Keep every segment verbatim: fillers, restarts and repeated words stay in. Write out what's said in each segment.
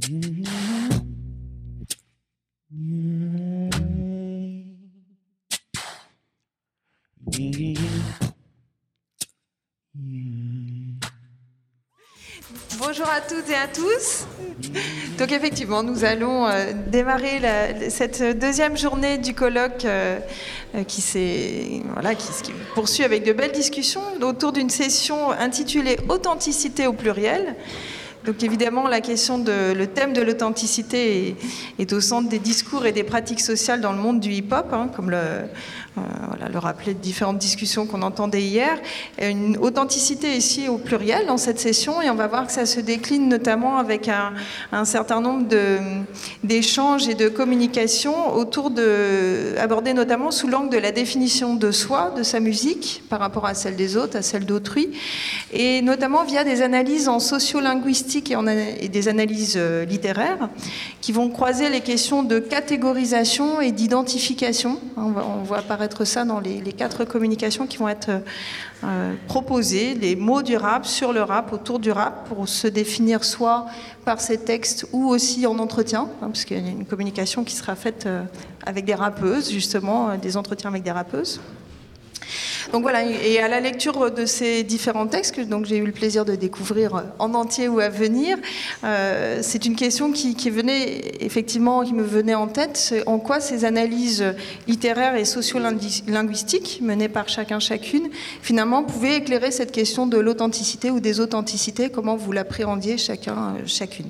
Bonjour à toutes et à tous. Donc effectivement, nous allons euh, démarrer la, cette deuxième journée du colloque euh, qui, s'est, voilà, qui se poursuit avec de belles discussions autour d'une session intitulée « Authenticité au pluriel ». Donc évidemment, la question de, le thème de l'authenticité est, est au centre des discours et des pratiques sociales dans le monde du hip-hop, hein, comme le, euh, voilà, le rappelait de différentes discussions qu'on entendait hier. Une authenticité ici au pluriel dans cette session, et on va voir que ça se décline notamment avec un, un certain nombre de, d'échanges et de communications autour de, abordés notamment sous l'angle de la définition de soi, de sa musique, par rapport à celle des autres, à celle d'autrui, et notamment via des analyses en sociolinguistique et, en, et des analyses euh, littéraires qui vont croiser les questions de catégorisation et d'identification. On, on voit apparaître ça dans les, les quatre communications qui vont être euh, proposées, les mots du rap, sur le rap, autour du rap, pour se définir soit par ces textes ou aussi en entretien, hein, parce qu'il y a une communication qui sera faite euh, avec des rappeuses, justement, euh, des entretiens avec des rappeuses. Donc voilà, et à la lecture de ces différents textes, que donc j'ai eu le plaisir de découvrir en entier ou à venir, euh, c'est une question qui, qui venait effectivement, qui me venait en tête, c'est en quoi ces analyses littéraires et sociolinguistiques menées par chacun chacune, finalement, pouvaient éclairer cette question de l'authenticité ou des authenticités, comment vous l'appréhendiez chacun chacune.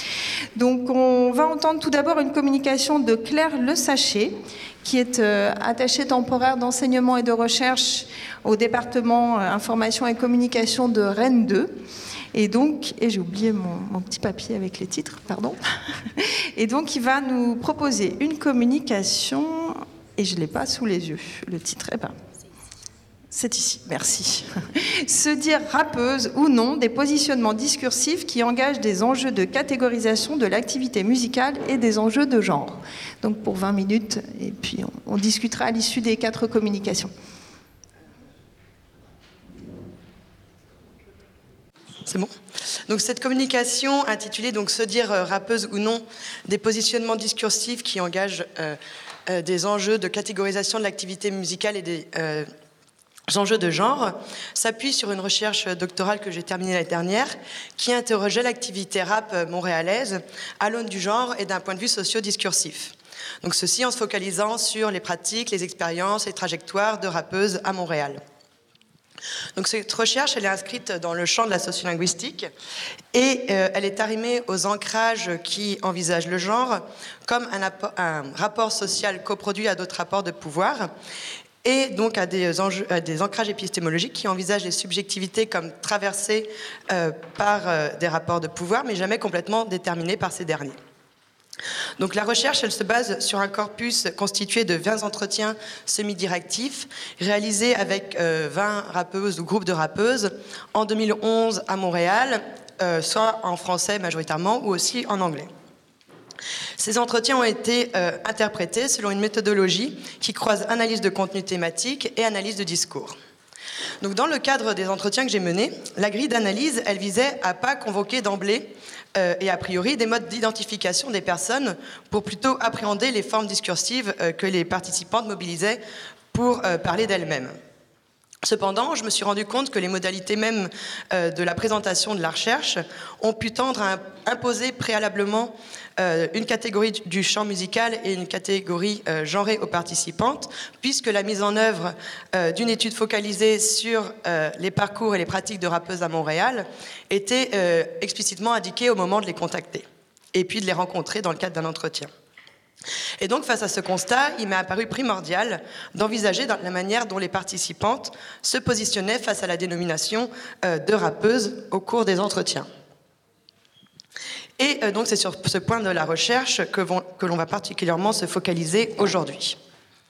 Donc on va entendre tout d'abord une communication de Claire Le Sachet, qui est euh, attachée temporaire d'enseignement et de recherche au département euh, information et communication de Rennes deux. Et donc, et j'ai oublié mon, mon petit papier avec les titres, pardon. Et donc, il va nous proposer une communication, et je ne l'ai pas sous les yeux, le titre, eh ben, c'est ici, merci. Se dire rappeuse ou non, des positionnements discursifs qui engagent des enjeux de catégorisation de l'activité musicale et des enjeux de genre. Donc pour vingt minutes, et puis on, on discutera à l'issue des quatre communications. C'est bon. Donc cette communication intitulée donc Se dire rappeuse ou non, des positionnements discursifs qui engagent euh, euh, des enjeux de catégorisation de l'activité musicale et des euh, enjeux de genre, s'appuie sur une recherche doctorale que j'ai terminée l'année dernière qui interrogeait l'activité rap montréalaise à l'aune du genre et d'un point de vue socio-discursif. Donc ceci en se focalisant sur les pratiques, les expériences et trajectoires de rappeuses à Montréal. Donc cette recherche, elle est inscrite dans le champ de la sociolinguistique et euh, elle est arrimée aux ancrages qui envisagent le genre comme un, apport, un rapport social coproduit à d'autres rapports de pouvoir et donc à des, enjeux, à des ancrages épistémologiques qui envisagent les subjectivités comme traversées euh, par euh, des rapports de pouvoir, mais jamais complètement déterminées par ces derniers. Donc la recherche, elle se base sur un corpus constitué de vingt entretiens semi-directifs réalisés avec euh, vingt rappeuses ou groupes de rappeuses en deux mille onze à Montréal, euh, soit en français majoritairement ou aussi en anglais. Ces entretiens ont été euh, interprétés selon une méthodologie qui croise analyse de contenu thématique et analyse de discours. Donc, dans le cadre des entretiens que j'ai menés, la grille d'analyse, elle visait à pas convoquer d'emblée euh, et a priori des modes d'identification des personnes pour plutôt appréhender les formes discursives euh, que les participantes mobilisaient pour euh, parler d'elles-mêmes. Cependant, je me suis rendu compte que les modalités mêmes euh, de la présentation de la recherche ont pu tendre à imposer préalablement euh, une catégorie du champ musical et une catégorie euh, genrée aux participantes, puisque la mise en œuvre euh, d'une étude focalisée sur euh, les parcours et les pratiques de rappeuses à Montréal était euh, explicitement indiquée au moment de les contacter, et puis de les rencontrer dans le cadre d'un entretien. Et donc, face à ce constat, il m'est apparu primordial d'envisager la manière dont les participantes se positionnaient face à la dénomination euh, de rappeuse au cours des entretiens. Et euh, donc, c'est sur ce point de la recherche que, vont, que l'on va particulièrement se focaliser aujourd'hui.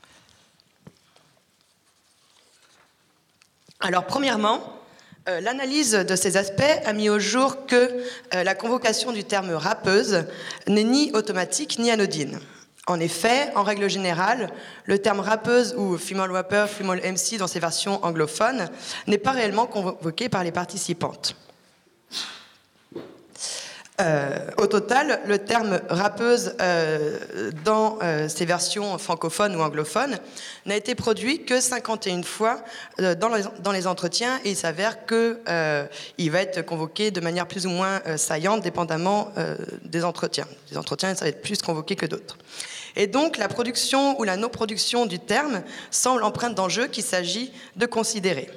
Alors, premièrement, euh, l'analyse de ces aspects a mis au jour que euh, la convocation du terme rappeuse n'est ni automatique ni anodine. En effet, en règle générale, le terme rappeuse ou female rapper, female M C dans ses versions anglophones n'est pas réellement convoqué par les participantes. Euh, au total, le terme rappeuse euh, dans euh, ses versions francophones ou anglophones n'a été produit que cinquante et une fois euh, dans, les, dans les entretiens, et il s'avère qu'il euh, va être convoqué de manière plus ou moins euh, saillante, dépendamment euh, des entretiens. Les entretiens, ça va être plus convoqué que d'autres. Et donc, la production ou la non-production du terme semble empreinte d'enjeux qu'il s'agit de considérer.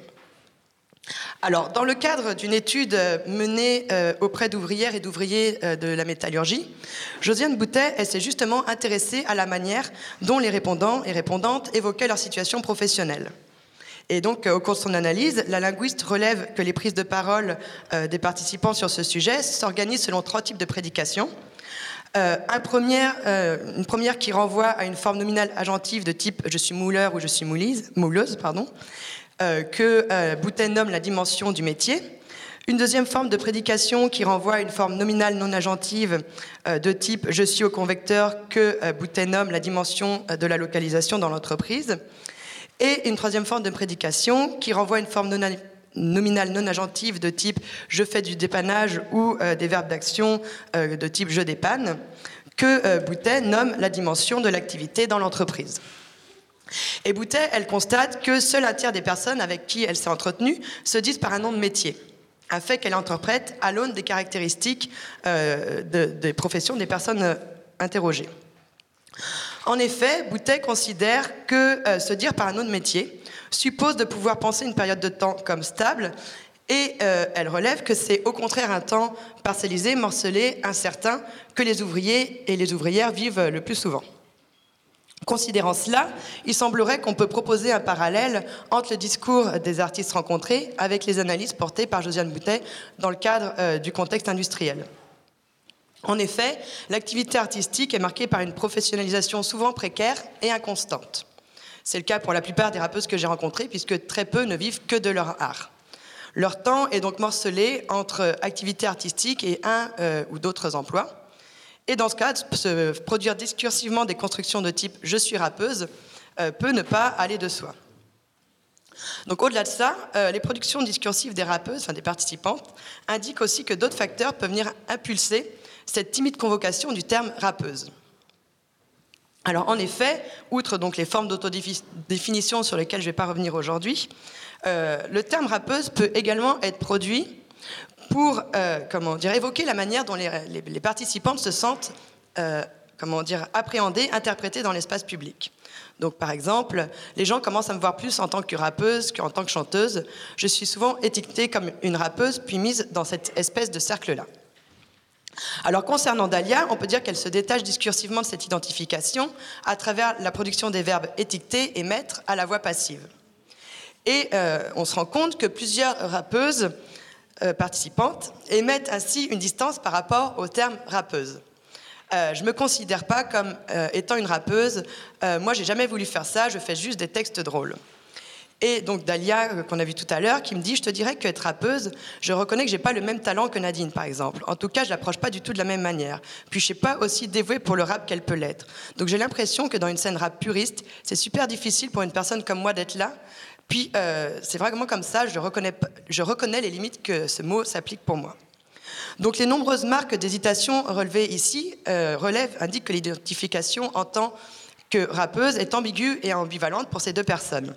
Alors, dans le cadre d'une étude menée euh, auprès d'ouvrières et d'ouvriers euh, de la métallurgie, Josiane Boutet elle s'est justement intéressée à la manière dont les répondants et répondantes évoquaient leur situation professionnelle. Et donc, euh, au cours de son analyse, la linguiste relève que les prises de parole euh, des participants sur ce sujet s'organisent selon trois types de prédication. Euh, un premier, euh, une première qui renvoie à une forme nominale agentive de type « je suis mouleur » ou « je suis moulise, mouleuse », pardon, Euh, que euh, Boutet nomme la dimension du métier. Une deuxième forme de prédication qui renvoie à une forme nominale non agentive euh, de type « je suis au convecteur » que euh, Boutet nomme la dimension euh, de la localisation dans l'entreprise. Et une troisième forme de prédication qui renvoie à une forme non nominale non agentive de type « je fais du dépannage » ou euh, des verbes d'action euh, de type « je dépanne » que euh, Boutet nomme la dimension de l'activité dans l'entreprise. Et Boutet, elle constate que seul un tiers des personnes avec qui elle s'est entretenue se disent par un nom de métier, un fait qu'elle interprète à l'aune des caractéristiques euh, de, des professions des personnes interrogées. En effet, Boutet considère que euh, se dire par un nom de métier suppose de pouvoir penser une période de temps comme stable, et euh, elle relève que c'est au contraire un temps parcellisé, morcelé, incertain, que les ouvriers et les ouvrières vivent le plus souvent. Considérant cela, il semblerait qu'on peut proposer un parallèle entre le discours des artistes rencontrés avec les analyses portées par Josiane Boutet dans le cadre euh, du contexte industriel. En effet, l'activité artistique est marquée par une professionnalisation souvent précaire et inconstante. C'est le cas pour la plupart des rappeuses que j'ai rencontrées, puisque très peu ne vivent que de leur art. Leur temps est donc morcelé entre activité artistique et un euh, ou d'autres emplois. Et dans ce cas, se produire discursivement des constructions de type « je suis rappeuse » euh, peut ne pas aller de soi. Donc au-delà de ça, euh, les productions discursives des rappeuses, enfin des participantes, indiquent aussi que d'autres facteurs peuvent venir impulser cette timide convocation du terme « rappeuse ». Alors en effet, outre donc les formes d'autodéfinition sur lesquelles je ne vais pas revenir aujourd'hui, euh, le terme « rappeuse » peut également être produit pour euh, comment dire, évoquer la manière dont les, les, les participantes se sentent euh, comment dire, appréhendées, interprétées dans l'espace public. Donc par exemple, les gens commencent à me voir plus en tant que rappeuse qu'en tant que chanteuse. Je suis souvent étiquetée comme une rappeuse, puis mise dans cette espèce de cercle-là. Alors concernant Dahlia, on peut dire qu'elle se détache discursivement de cette identification à travers la production des verbes étiqueter et mettre à la voix passive. Et euh, on se rend compte que plusieurs rappeuses Euh, participantes émettent ainsi une distance par rapport au terme rappeuse. Euh, je ne me considère pas comme euh, étant une rappeuse. Euh, moi, j'ai jamais voulu faire ça, je fais juste des textes drôles. Et donc Dahlia, euh, qu'on a vu tout à l'heure, qui me dit « Je te dirais qu'être rappeuse, je reconnais que j'ai pas le même talent que Nadine, par exemple. En tout cas, je l'approche pas du tout de la même manière. Puis je suis pas aussi dévouée pour le rap qu'elle peut l'être. Donc j'ai l'impression que dans une scène rap puriste, c'est super difficile pour une personne comme moi d'être là. Puis, euh, c'est vraiment comme ça, je reconnais, je reconnais les limites que ce mot s'applique pour moi. » Donc, les nombreuses marques d'hésitation relevées ici euh, relèvent, indiquent que l'identification en tant que rappeuse est ambiguë et ambivalente pour ces deux personnes.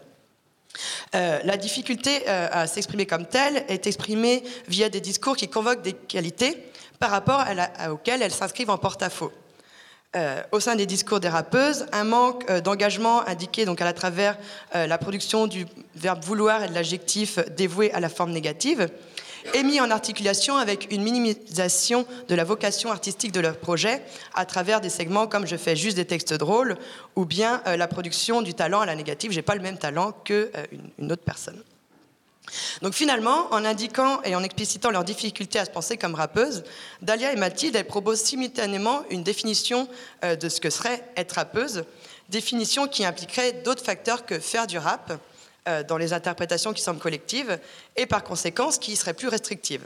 Euh, la difficulté euh, à s'exprimer comme telle est exprimée via des discours qui convoquent des qualités par rapport à la, à, auxquelles elles s'inscrivent en porte-à-faux. Euh, au sein des discours des rappeuses, un manque euh, d'engagement indiqué donc à travers euh, la production du verbe vouloir et de l'adjectif dévoué à la forme négative est mis en articulation avec une minimisation de la vocation artistique de leur projet à travers des segments comme je fais juste des textes drôles ou bien euh, la production du talent à la négative, j'ai pas le même talent qu'une euh, une autre personne. Donc finalement, en indiquant et en explicitant leur difficulté à se penser comme rappeuse, Dahlia et Mathilde elles proposent simultanément une définition euh, de ce que serait être rappeuse, définition qui impliquerait d'autres facteurs que faire du rap euh, dans les interprétations qui semblent collectives et par conséquent qui seraient plus restrictives.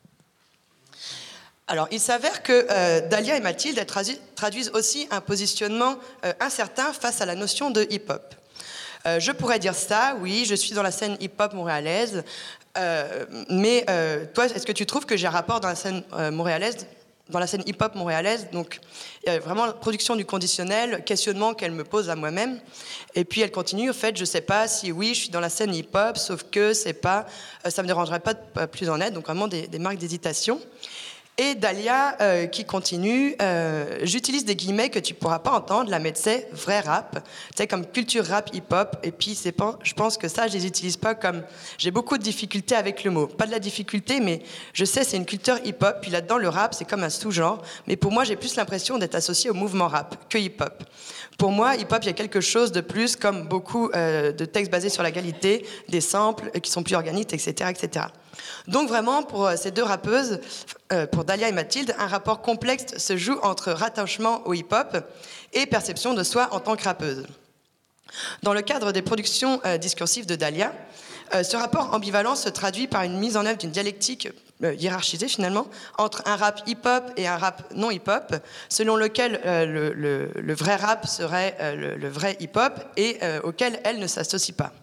Alors, il s'avère que euh, Dahlia et Mathilde elles tradu- traduisent aussi un positionnement euh, incertain face à la notion de hip-hop. Euh, je pourrais dire ça, oui, je suis dans la scène hip-hop montréalaise, euh, mais euh, toi, est-ce que tu trouves que j'ai un rapport dans la scène euh, montréalaise ? dans la scène hip-hop montréalaise. Donc, il y a vraiment la production du conditionnel, questionnement qu'elle me pose à moi-même. Et puis, elle continue, au fait, je sais pas si oui, je suis dans la scène hip-hop, sauf que c'est pas, ça me dérangerait pas de plus en être. Donc, vraiment des, des marques d'hésitation. Et Dahlia euh, qui continue, euh, j'utilise des guillemets que tu pourras pas entendre, la mais c'est vrai rap, tu sais, comme culture rap hip-hop, et puis c'est pas, je pense que ça, je les utilise pas comme, j'ai beaucoup de difficultés avec le mot, pas de la difficulté, mais je sais, c'est une culture hip-hop, puis là-dedans, le rap, c'est comme un sous-genre, mais pour moi, j'ai plus l'impression d'être associé au mouvement rap que hip-hop. Pour moi, hip-hop, il y a quelque chose de plus, comme beaucoup euh, de textes basés sur la qualité, des samples qui sont plus organiques, et cetera, et cetera. Donc vraiment, pour ces deux rappeuses, euh, pour Dahlia et Mathilde, un rapport complexe se joue entre rattachement au hip-hop et perception de soi en tant que rappeuse. Dans le cadre des productions euh, discursives de Dahlia, euh, ce rapport ambivalent se traduit par une mise en œuvre d'une dialectique euh, hiérarchisée finalement entre un rap hip-hop et un rap non hip-hop, selon lequel euh, le, le, le vrai rap serait euh, le, le vrai hip-hop et euh, auquel elle ne s'associe pas.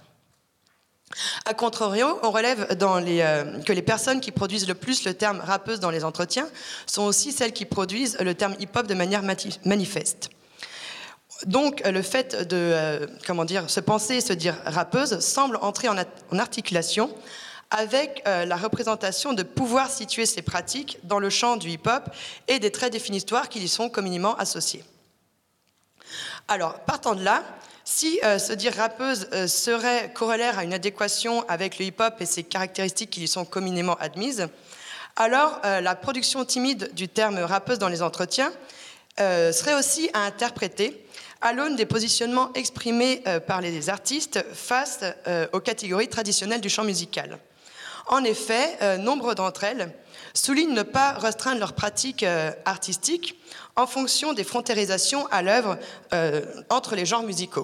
A contrario, on relève dans les, euh, que les personnes qui produisent le plus le terme rappeuse dans les entretiens sont aussi celles qui produisent le terme hip-hop de manière mati- manifeste. Donc, le fait de euh, comment dire, se penser et se dire rappeuse semble entrer en, at- en articulation avec euh, la représentation de pouvoir situer ces pratiques dans le champ du hip-hop et des traits définitoires qui y sont communément associés. Alors, partant de là, si euh, se dire rappeuse euh, serait corollaire à une adéquation avec le hip-hop et ses caractéristiques qui lui sont communément admises, alors euh, la production timide du terme rappeuse dans les entretiens euh, serait aussi à interpréter à l'aune des positionnements exprimés euh, par les artistes face euh, aux catégories traditionnelles du champ musical. En effet, euh, nombre d'entre elles soulignent ne pas restreindre leurs pratiques euh, artistiques en fonction des frontiérisations à l'œuvre euh, entre les genres musicaux.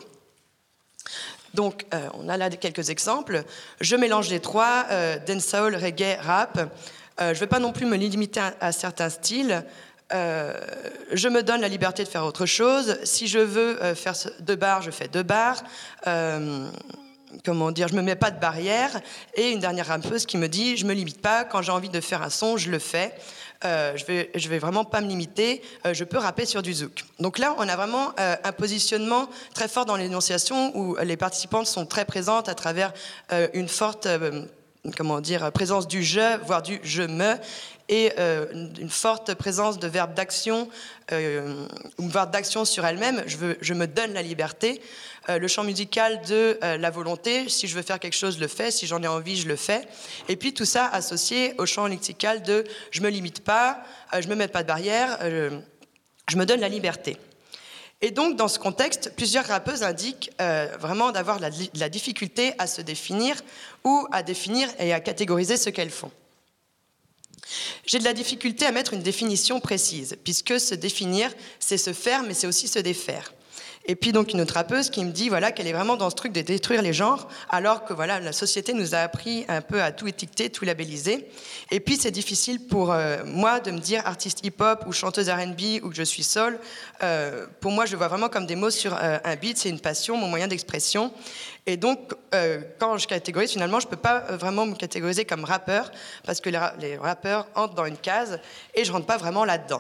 Donc, euh, on a là quelques exemples. Je mélange les trois, euh, dancehall, reggae, rap. Euh, je ne vais pas non plus me limiter à, à certains styles. Euh, je me donne la liberté de faire autre chose. Si je veux euh, faire deux bars, je fais deux bars. Euh, comment dire, je me mets pas de barrière. Et une dernière rappeuse qui me dit, je me limite pas. Quand j'ai envie de faire un son, je le fais. Euh, je vais, je vais vraiment pas me limiter. Euh, je peux rapper sur du zouk. Donc là, on a vraiment euh, un positionnement très fort dans l'énonciation où les participantes sont très présentes à travers euh, une forte, euh, comment dire, présence du je, voire du je me, et euh, une forte présence de verbes d'action, euh, ou verbe d'action sur elle-même. Je, veux, je me donne la liberté. Euh, le champ musical de euh, la volonté, si je veux faire quelque chose, je le fais, si j'en ai envie, je le fais. Et puis tout ça associé au champ lexical de je me limite pas, euh, je me mets pas de barrière, euh, je me donne la liberté. Et donc, dans ce contexte, plusieurs rappeuses indiquent euh, vraiment d'avoir la, la difficulté à se définir ou à définir et à catégoriser ce qu'elles font. J'ai de la difficulté à mettre une définition précise, puisque se définir, c'est se faire, mais c'est aussi se défaire. Et puis donc une autre rappeuse qui me dit voilà, qu'elle est vraiment dans ce truc de détruire les genres, alors que voilà, la société nous a appris un peu à tout étiqueter, tout labelliser. Et puis c'est difficile pour euh, moi de me dire artiste hip-hop ou chanteuse R and B ou que je suis soul. Euh, pour moi, je le vois vraiment comme des mots sur euh, un beat, c'est une passion, mon moyen d'expression. Et donc, euh, quand je catégorise, finalement, je ne peux pas vraiment me catégoriser comme rappeur, parce que les, ra- les rappeurs entrent dans une case et je ne rentre pas vraiment là-dedans.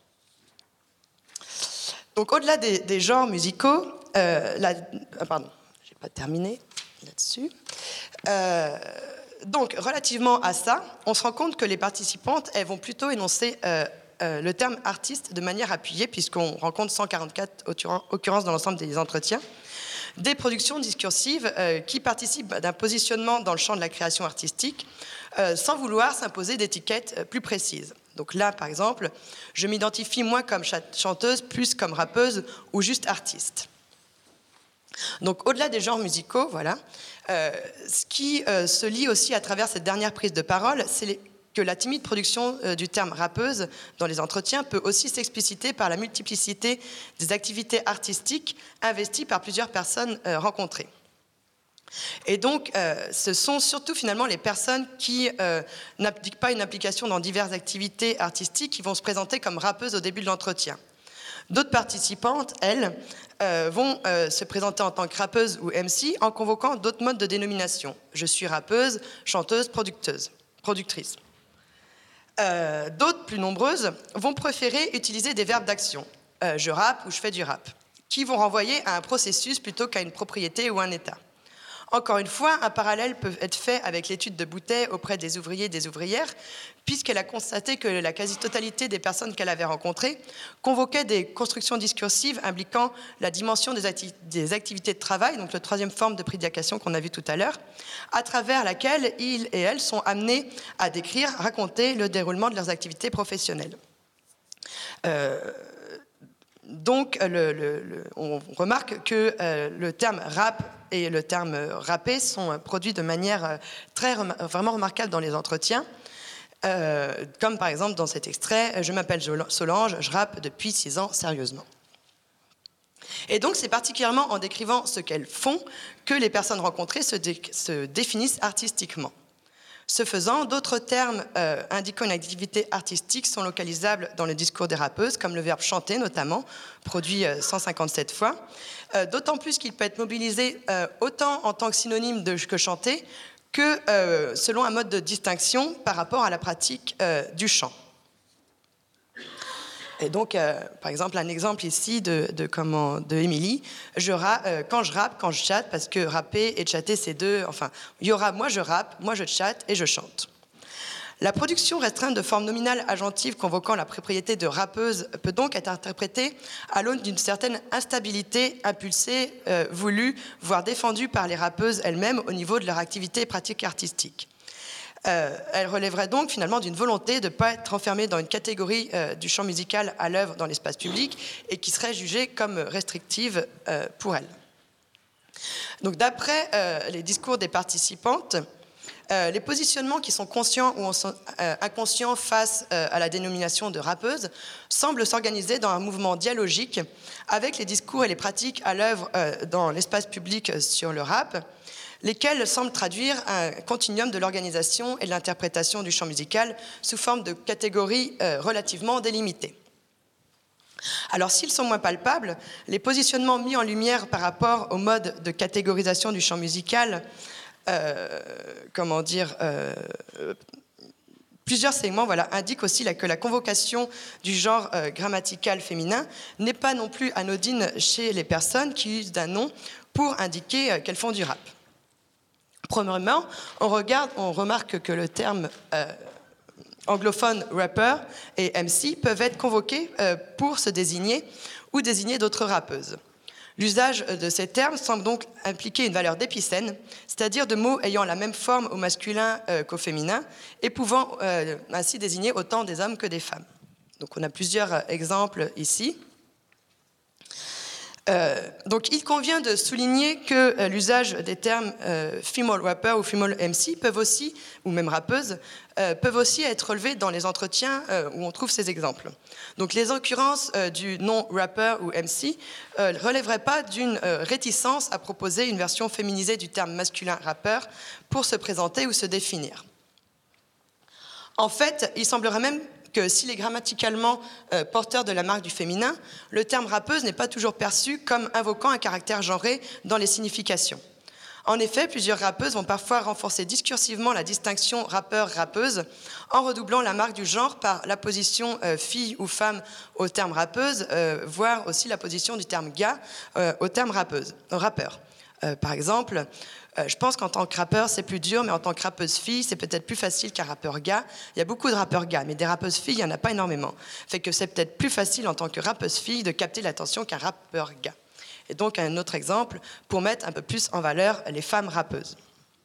Donc, au-delà des, des genres musicaux, euh, la, ah, pardon, j'ai pas terminé là-dessus. Euh, donc, relativement à ça, on se rend compte que les participantes, elles vont plutôt énoncer euh, euh, le terme artiste de manière appuyée, puisqu'on rencontre cent quarante-quatre occurrences dans l'ensemble des entretiens, des productions discursives euh, qui participent d'un positionnement dans le champ de la création artistique, euh, sans vouloir s'imposer d'étiquettes plus précises. Donc là, par exemple, je m'identifie moins comme chanteuse, plus comme rappeuse ou juste artiste. Donc au-delà des genres musicaux, voilà, euh, ce qui euh, se lit aussi à travers cette dernière prise de parole, c'est les, que la timide production euh, du terme rappeuse dans les entretiens peut aussi s'expliciter par la multiplicité des activités artistiques investies par plusieurs personnes euh, rencontrées. Et donc, euh, ce sont surtout finalement les personnes qui euh, n'appliquent pas une application dans diverses activités artistiques qui vont se présenter comme rappeuses au début de l'entretien. D'autres participantes, elles, euh, vont euh, se présenter en tant que rappeuse ou M C en convoquant d'autres modes de dénomination. Je suis rappeuse, chanteuse, producteuse, productrice. Euh, d'autres, plus nombreuses, vont préférer utiliser des verbes d'action, euh, je rappe ou je fais du rap, qui vont renvoyer à un processus plutôt qu'à une propriété ou un état. Encore une fois, un parallèle peut être fait avec l'étude de Boutet auprès des ouvriers et des ouvrières, puisqu'elle a constaté que la quasi-totalité des personnes qu'elle avait rencontrées convoquaient des constructions discursives impliquant la dimension des, acti- des activités de travail, donc la troisième forme de prédication qu'on a vue tout à l'heure, à travers laquelle ils et elles sont amenés à décrire, raconter le déroulement de leurs activités professionnelles. Euh, Donc, le, le, le, on remarque que euh, le terme rap et le terme rappé sont produits de manière très, vraiment remarquable dans les entretiens. Euh, comme par exemple dans cet extrait, je m'appelle Solange, je rappe depuis six ans sérieusement. Et donc, c'est particulièrement en décrivant ce qu'elles font que les personnes rencontrées se, dé, se définissent artistiquement. Ce faisant, d'autres termes euh, indiquant une activité artistique sont localisables dans le discours des rappeuses, comme le verbe chanter notamment, produit euh, cent cinquante-sept fois, euh, d'autant plus qu'il peut être mobilisé euh, autant en tant que synonyme de que chanter que euh, selon un mode de distinction par rapport à la pratique euh, du chant. Et donc, euh, par exemple, un exemple ici de, de, comment, de Émilie. Je ra- euh, quand je rappe, quand je chatte, parce que rapper et chatter, c'est deux. Enfin, il y aura moi je rappe, moi je chatte et je chante. La production restreinte de formes nominales agentives convoquant la propriété de rappeuse peut donc être interprétée à l'aune d'une certaine instabilité impulsée, euh, voulue, voire défendue par les rappeuses elles-mêmes au niveau de leur activité et pratique artistique. Euh, elle relèverait donc finalement d'une volonté de ne pas être enfermée dans une catégorie euh, du champ musical à l'œuvre dans l'espace public et qui serait jugée comme restrictive euh, pour elle. Donc, d'après euh, les discours des participantes, euh, les positionnements qui sont conscients ou sont, euh, inconscients face euh, à la dénomination de rappeuse semblent s'organiser dans un mouvement dialogique avec les discours et les pratiques à l'œuvre euh, dans l'espace public sur le rap, lesquels semblent traduire un continuum de l'organisation et de l'interprétation du chant musical sous forme de catégories euh, relativement délimitées. Alors, s'ils sont moins palpables, les positionnements mis en lumière par rapport au mode de catégorisation du chant musical, euh, comment dire, euh, plusieurs segments voilà, indiquent aussi là, que la convocation du genre euh, grammatical féminin n'est pas non plus anodine chez les personnes qui usent d'un nom pour indiquer euh, qu'elles font du rap. Premièrement, on, regarde, on remarque que le terme euh, anglophone rapper et M C peuvent être convoqués euh, pour se désigner ou désigner d'autres rappeuses. L'usage de ces termes semble donc impliquer une valeur d'épicène, c'est-à-dire de mots ayant la même forme au masculin euh, qu'au féminin et pouvant euh, ainsi désigner autant des hommes que des femmes. Donc on a plusieurs exemples ici. Euh, donc, il convient de souligner que euh, l'usage des termes euh, female rapper ou female M C peuvent aussi, ou même rappeuse, euh, peuvent aussi être relevés dans les entretiens euh, où on trouve ces exemples. Donc, les occurrences euh, du nom rapper ou M C ne euh, relèveraient pas d'une euh, réticence à proposer une version féminisée du terme masculin rappeur pour se présenter ou se définir. En fait, il semblerait même que s'il est grammaticalement euh, porteur de la marque du féminin, le terme rappeuse n'est pas toujours perçu comme invoquant un caractère genré dans les significations. En effet, plusieurs rappeuses vont parfois renforcer discursivement la distinction rappeur-rappeuse en redoublant la marque du genre par l'apposition euh, fille ou femme au terme rappeuse, euh, voire aussi l'apposition du terme gars euh, au terme rappeuse, euh, rappeur. Euh, par exemple, Euh, je pense qu'en tant que rappeur, c'est plus dur, mais en tant que rappeuse fille, c'est peut-être plus facile qu'un rappeur gars. Il y a beaucoup de rappeurs gars, mais des rappeuses filles, il n'y en a pas énormément. Fait que c'est peut-être plus facile en tant que rappeuse fille de capter l'attention qu'un rappeur gars. Et donc, un autre exemple pour mettre un peu plus en valeur les femmes rappeuses.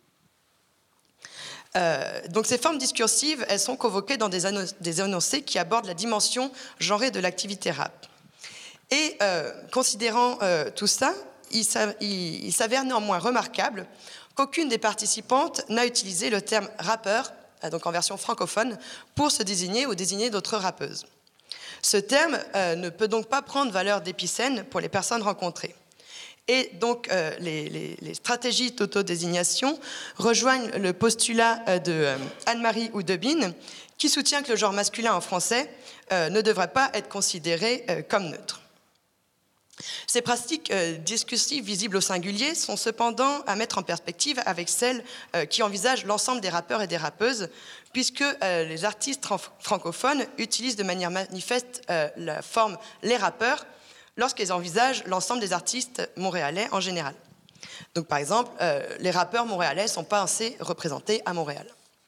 Euh, donc, ces formes discursives, elles sont convoquées dans des, anno- des énoncés qui abordent la dimension genrée de l'activité rap. Et euh, considérant euh, tout ça, il s'avère néanmoins remarquable qu'aucune des participantes n'a utilisé le terme rappeur, donc en version francophone, pour se désigner ou désigner d'autres rappeuses. Ce terme euh, ne peut donc pas prendre valeur d'épicène pour les personnes rencontrées. Et donc, euh, les, les, les stratégies d'autodésignation rejoignent le postulat euh, de euh, Anne-Marie Oudebine, qui soutient que le genre masculin en français euh, ne devrait pas être considéré euh, comme neutre. Ces pratiques euh, discursives visibles au singulier sont cependant à mettre en perspective avec celles euh, qui envisagent l'ensemble des rappeurs et des rappeuses, puisque euh, les artistes francophones utilisent de manière manifeste euh, la forme « les rappeurs » lorsqu'ils envisagent l'ensemble des artistes montréalais en général. Donc par exemple, euh, les rappeurs montréalais ne sont pas assez représentés à Montréal.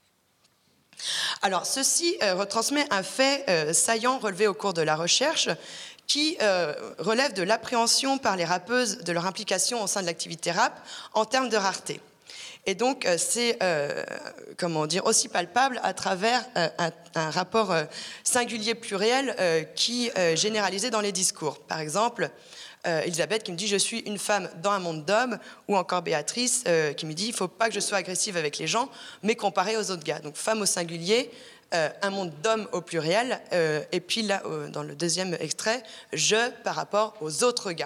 Alors ceci euh, retransmet un fait euh, saillant relevé au cours de la recherche, qui euh, relève de l'appréhension par les rappeuses de leur implication au sein de l'activité rap en termes de rareté. Et donc, euh, c'est euh, comment dire, aussi palpable à travers euh, un, un rapport euh, singulier pluriel euh, qui est généralisé dans les discours. Par exemple, euh, Elisabeth qui me dit « je suis une femme dans un monde d'hommes » ou encore Béatrice euh, qui me dit « il ne faut pas que je sois agressive avec les gens, mais comparée aux autres gars ». Donc, femme au singulier, Euh, un monde d'hommes au pluriel, euh, et puis là, euh, dans le deuxième extrait, je par rapport aux autres gars.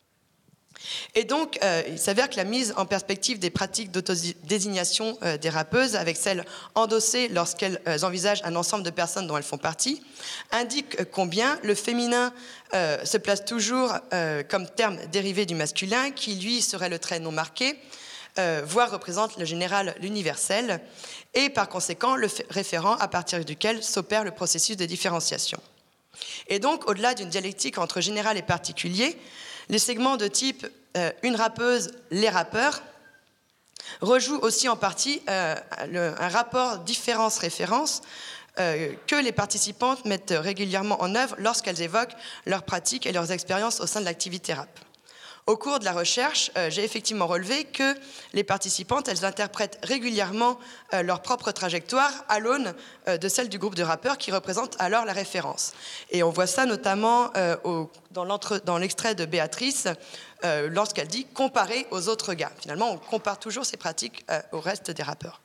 Et donc, euh, il s'avère que la mise en perspective des pratiques d'autodésignation euh, des rappeuses, avec celles endossées lorsqu'elles euh, envisagent un ensemble de personnes dont elles font partie, indique combien le féminin euh, se place toujours euh, comme terme dérivé du masculin, qui lui serait le trait non marqué, Euh, voire représente le général, l'universel, et par conséquent le référent à partir duquel s'opère le processus de différenciation. Et donc, au-delà d'une dialectique entre général et particulier, les segments de type euh, une rappeuse, les rappeurs, rejouent aussi en partie euh, le, un rapport différence-référence euh, que les participantes mettent régulièrement en œuvre lorsqu'elles évoquent leurs pratiques et leurs expériences au sein de l'activité rap. Au cours de la recherche, euh, j'ai effectivement relevé que les participantes, elles interprètent régulièrement euh, leur propre trajectoire à l'aune euh, de celle du groupe de rappeurs qui représente alors la référence. Et on voit ça notamment euh, au, dans l'extrait de Béatrice, euh, lorsqu'elle dit « comparer aux autres gars ». Finalement, on compare toujours ces pratiques euh, au reste des rappeurs.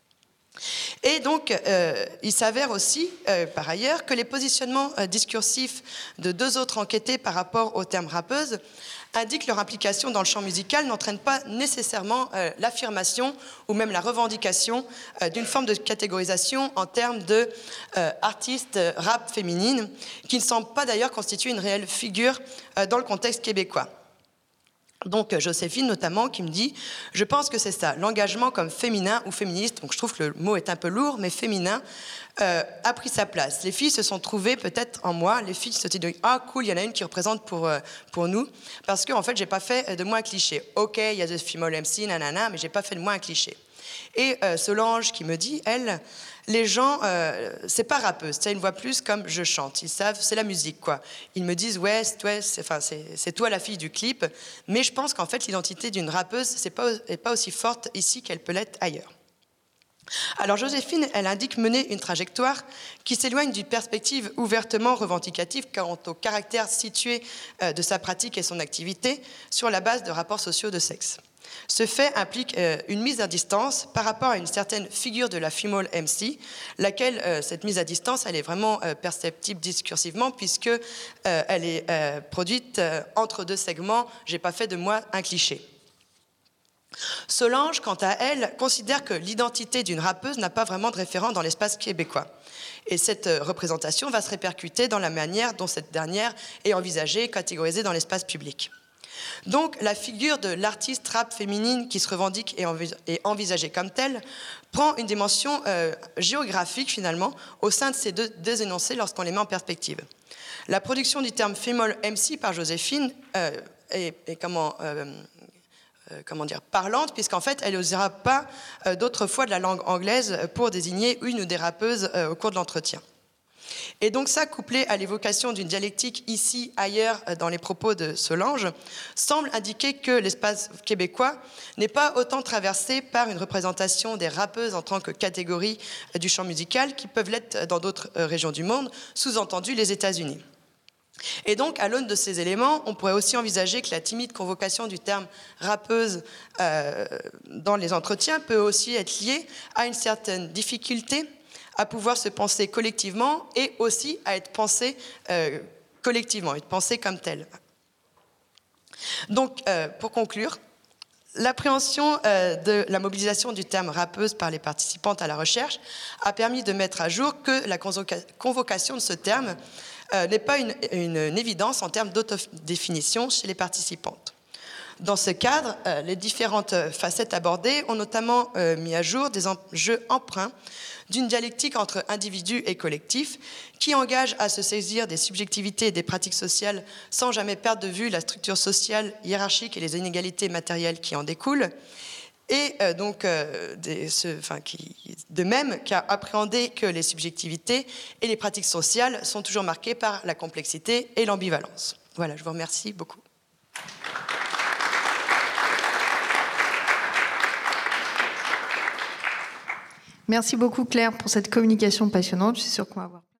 Et donc, euh, il s'avère aussi, euh, par ailleurs, que les positionnements euh, discursifs de deux autres enquêtés par rapport au terme rappeuse indiquent leur implication dans le champ musical n'entraîne pas nécessairement euh, l'affirmation ou même la revendication euh, d'une forme de catégorisation en termes de euh, artistes rap féminines, qui ne semble pas d'ailleurs constituer une réelle figure euh, dans le contexte québécois. Donc Joséphine notamment qui me dit « Je pense que c'est ça, l'engagement comme féminin ou féministe, donc je trouve que le mot est un peu lourd, mais féminin, euh, a pris sa place. Les filles se sont trouvées peut-être en moi, les filles se sont dit « Ah cool, il y en a une qui représente pour, euh, pour nous », parce qu'en en fait, j'ai pas fait de moi un cliché. Ok, il y a The Female M C, nanana, mais j'ai pas fait de moi un cliché. Et euh, Solange qui me dit, elle, les gens, euh, c'est pas rappeuse, ils me voient plus comme je chante, ils savent, c'est la musique, quoi. Ils me disent, ouais, ouais c'est, enfin, c'est, c'est toi la fille du clip, mais je pense qu'en fait, l'identité d'une rappeuse, c'est pas, est pas aussi forte ici qu'elle peut l'être ailleurs. Alors Joséphine, elle indique mener une trajectoire qui s'éloigne d'une perspective ouvertement revendicative quant au caractère situé euh, de sa pratique et son activité sur la base de rapports sociaux de sexe. Ce fait implique euh, une mise à distance par rapport à une certaine figure de la female M C, laquelle, euh, cette mise à distance, elle est vraiment euh, perceptible discursivement puisque euh, elle est euh, produite euh, entre deux segments. J'ai pas fait de moi un cliché. Solange, quant à elle, considère que l'identité d'une rappeuse n'a pas vraiment de référent dans l'espace québécois. Et cette euh, représentation va se répercuter dans la manière dont cette dernière est envisagée, catégorisée dans l'espace public. Donc, la figure de l'artiste rap féminine qui se revendique et est envisagée comme telle prend une dimension euh, géographique, finalement, au sein de ces deux, deux énoncés lorsqu'on les met en perspective. La production du terme female M C par Joséphine euh, est, est comment, euh, euh, comment dire, parlante, puisqu'en fait, elle n'osera pas euh, d'autres fois de la langue anglaise pour désigner une ou des rappeuses euh, au cours de l'entretien. Et donc ça, couplé à l'évocation d'une dialectique ici, ailleurs, dans les propos de Solange, semble indiquer que l'espace québécois n'est pas autant traversé par une représentation des rappeuses en tant que catégorie du champ musical qui peuvent l'être dans d'autres régions du monde, sous-entendu les États-Unis. Et donc, à l'aune de ces éléments, on pourrait aussi envisager que la timide convocation du terme rappeuse euh, dans les entretiens peut aussi être liée à une certaine difficulté à pouvoir se penser collectivement et aussi à être pensé euh, collectivement, être pensé comme tel. Donc, euh, pour conclure, L'appréhension euh, de la mobilisation du terme rappeuse par les participantes à la recherche a permis de mettre à jour que la convocation de ce terme euh, n'est pas une, une, une évidence en termes d'autodéfinition chez les participantes. Dans ce cadre, euh, les différentes facettes abordées ont notamment euh, mis à jour des enjeux empreints d'une dialectique entre individus et collectifs qui engage à se saisir des subjectivités et des pratiques sociales sans jamais perdre de vue la structure sociale, hiérarchique et les inégalités matérielles qui en découlent. Et euh, donc, euh, des, ce, enfin, qui, de même qu'à appréhender que les subjectivités et les pratiques sociales sont toujours marquées par la complexité et l'ambivalence. Voilà, je vous remercie beaucoup. Merci beaucoup Claire pour cette communication passionnante. Je suis sûre qu'on va avoir